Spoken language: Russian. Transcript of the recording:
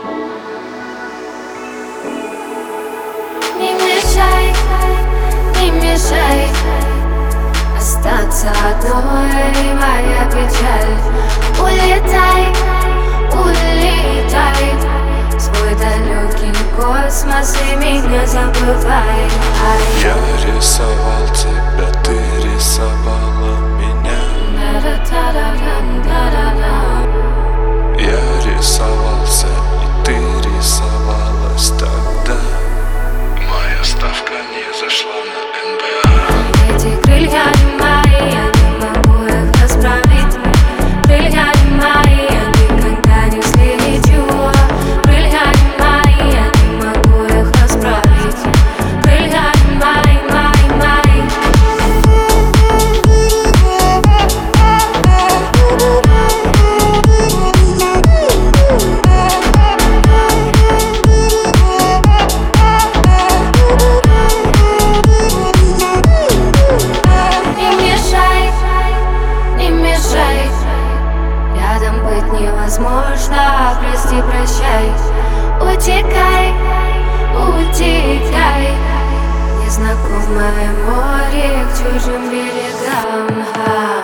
Не мешай остаться одной, моя печаль. Улетай, улетай в свой далекий космос и меня забывай. Я рисовал тебя, ты рисовала меня. Я рисовался, и ты рисовалась тогда. Моя ставка не зашла на НБА. Эти крылья не мои, я не могу их расправить. Крылья не мои, я никогда не взлечу. Крылья не мои, я не могу их расправить. Крылья не мои, мои, мои. Рядом быть невозможно, прости, прощай. Утекай, утекай. Незнакомое море к чужим берегам.